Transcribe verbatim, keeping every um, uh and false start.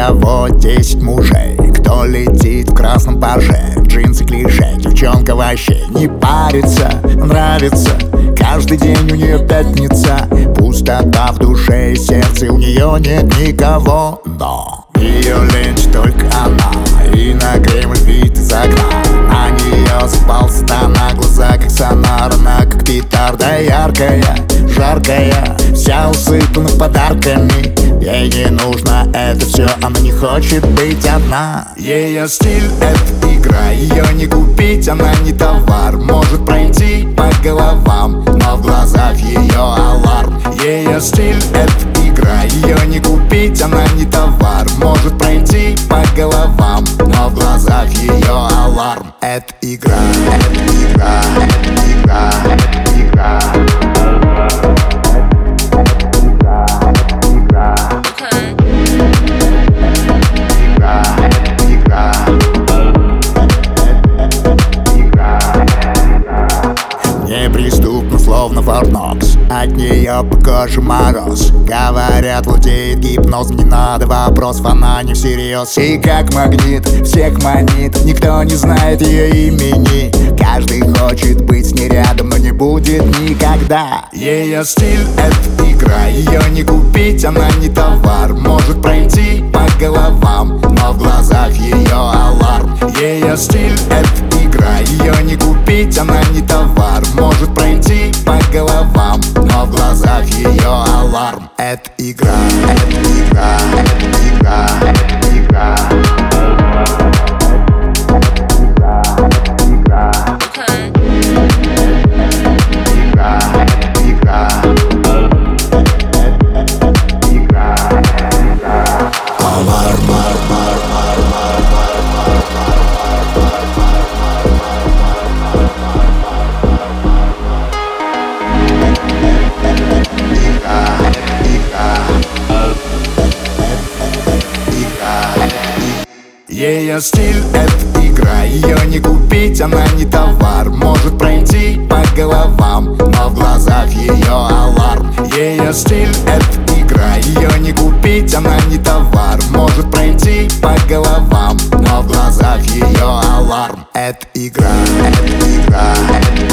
кого десять мужей, кто летит в красном паже, джинсы клише, девчонка вообще не парится, нравится. Каждый день у нее пятница, пустота в душе и сердце, у нее нет никого, но ее ленч только она, и на Кремль вид из окна. На нее спался на глаза, как сонар, она как петарда яркая, жаркая, вся усыпана подарками. Ей не нужно это все, она не хочет быть одна. Ее стиль — это игра, ее не купить, она не товар. Может пройти по головам, но в глазах ее аларм. Ее стиль — это игра, ее не купить, она не товар. Может пройти по головам, но в глазах ее аларм. Это игра, это игра, это игра, это игра. Неприступно, словно Форнокс, от нее по коже мороз. Говорят, владеет гипнозом, не надо вопросов, она не всерьез. И как магнит всех манит, никто не знает ее имени. Каждый хочет быть с ней рядом, но не будет никогда. Ее стиль — это игра, ее не купить, она не товар. Может пройти по головам, но в глазах ее аларм. Ее стиль — это игра, ее не купить, она не товар. Может пройти по головам, но в глазах ее аларм. Это игра, это игра, это игра, это игра. Ее стиль — это игра, ее не купить, она не товар. Может пройти по головам, но в глазах ее аларм. Ее стиль — это игра, ее не купить, она не товар. Может пройти по головам, но в глазах ее аларм. Это игра, это игра, это